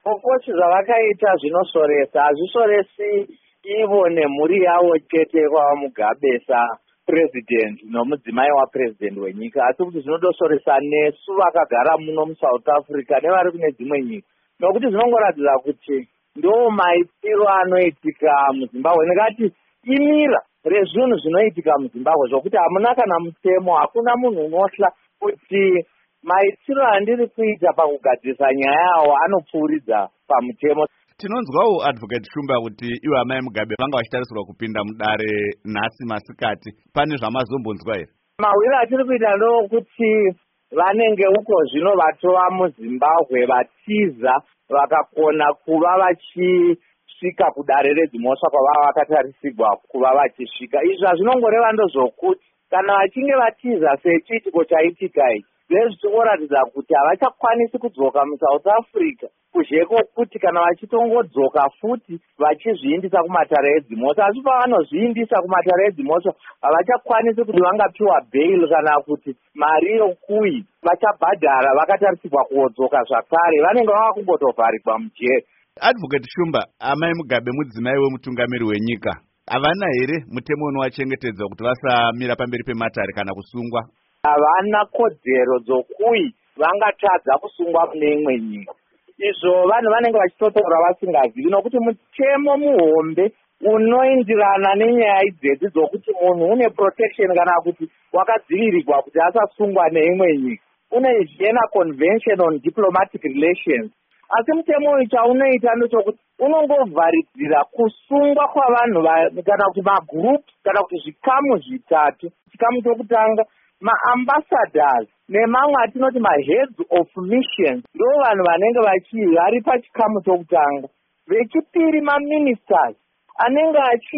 Kokochi zvavakaita zvinosoresa, hazvisoresi ivo nemhuri yavo chete kwavamugabesa president nomudzimai wapresident wenyika, asi kuti zvinodosoresa nesu vakagara muno muSouth Africa nevari kune dzimwe nyika, nokuti zvinongoratidza kuti ndo maitiro anoitika muZimbabwe. Ndikati imira rezvinhu zvinoitika muZimbabwe zvokuti hamuna kana mutemo, hakuna munhu unohla kuti maitiro andiri kuita pakugadzisa nyaya yawo anopfuuridza pamutemo. Tinonzwawo Advocate Shumba kuti iwe amai Mugabe vanga vachitarisirwa kupinda mudare nhasi masikati. Pane zvamazombonzwa here? Mawiro atiri kuita ndokuti vanenge uko zvino vatova muZimbabwe vatiza vakakona kuva vachisvika kudare redzimhosva kwavava vakatarisirwa kuva vachisvika. Izvi hazvinongoreva ndozvokuti kana vachinge vatiza sechiitiko chaitika ichi, zvezvichiongoratidza kuti havachakwanisi kudzoka muSouth Africa, kuzheko kuti kana vachitongodzoka futi vachizviindisa kumatare edzimhosva, asi pavanozviindisa kumatare edzimhosva havachakwanisi kuti vangapiwa bail kana kuti mari yokui vachabhadhara vakatarisirwa kuodzoka zvakare, vanenge vava kungotovharigwa mujeri. Advocate Shumba, amai Mugabe mudzimai wemutungamiri wenyika, havana here mutemo unovachengetedza kuti vasamira pamberi pematare kana kusungwa? Havana kodzero dzokui vangatadza kusungwa mune imwe nyika. Izvo vanhu vanenge vachitotaura vasingazivi, nokuti mutemo muhombe unoindirana nenyaya idzedzi dzokuti munhu une protection kana kuti wakadzivirirwa kuti asasungwa neimwe nyika. Une Vienna Convention on Diplomatic Relations. Asi mutemo uyu chaunoita ndechokuti unongovharidzira kusungwa kwavanhu kana kuti magroup kana kuti zvikamu zvitatu. Chikamu chokutanga maambassadors nemamwe atinoti maheads of missions ndo vanhu vanenge vari pachikamu chokutanga. Vechipiri maministers anenge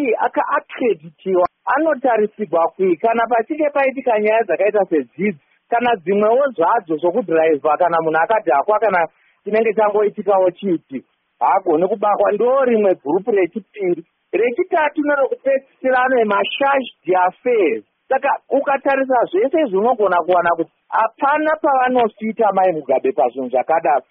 akaakreditiwa anotarisirwa kui kana pachinge paitika nyaya dzakaita sedzidzi kana dzimwewo zvadzo zvokudhiraivha kana munhu akadhakwa kana chinenge changoitikawo chiiti haagoni kubakwa, ndo rimwe gurupu rechipiri. Rechitatu nerokupedzisira anomashage d'affaires. Saka ukatarisa zvese izvi unogona kuwana kuti hapana pavanosvita mai Mugabe pazvinhu zvakadaro.